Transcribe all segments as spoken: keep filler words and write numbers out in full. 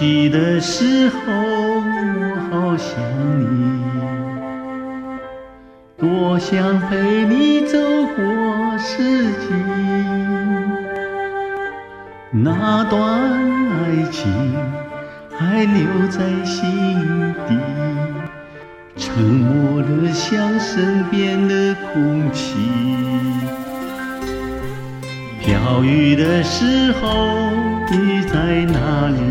雨的时候，我好想你，多想陪你走过四季。那段爱情还留在心底，沉默了像身边的空气。飘雨的时候，你在哪里？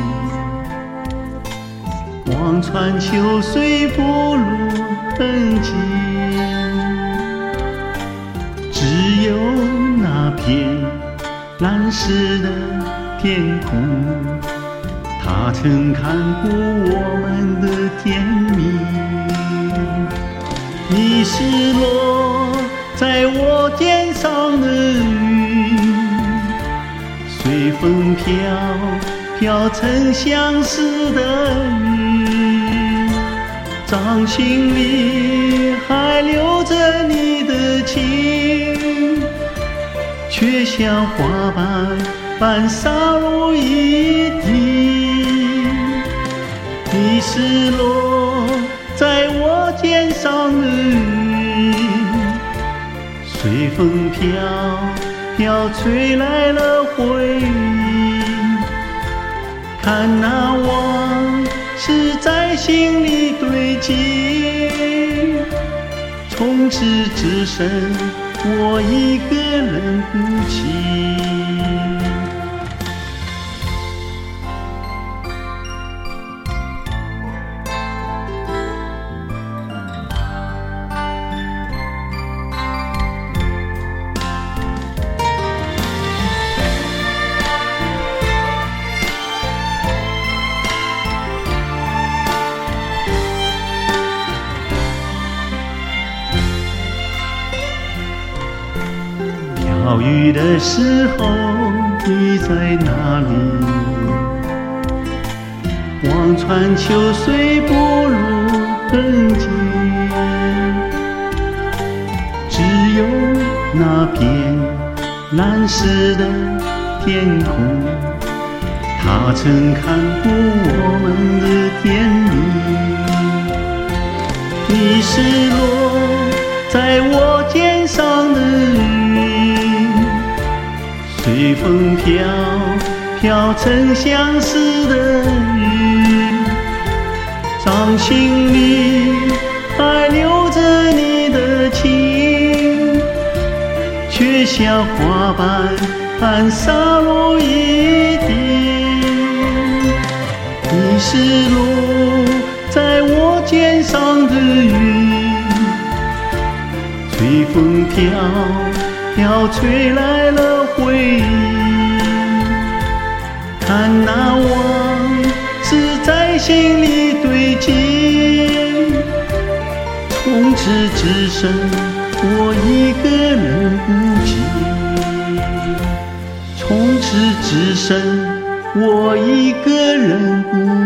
望穿秋水不露痕迹，只有那片蓝色的天空，它曾看顾我们的甜蜜。你是落在我肩上的云，随风飘飘成相思的雨，掌心里还留着你的情，却像花瓣般洒落一地。你是落在我肩上的云，随风飘飘吹来了回忆，看那往事在心里堆积，从此只剩我一个人孤寂。飘雨的时候，你在哪里？望穿秋水不露痕迹，只有那片蓝色的天空，它曾看顾我们的甜蜜。你是落在我肩上的云，随风飘飘成相思的雨，掌心里还留着你的情，却像花瓣般洒落一地。你是落在我肩上的云，随风飘飘吹来了回忆，看那往事在心里堆积，从此只剩我一个人孤寂，从此只剩我一个人孤寂。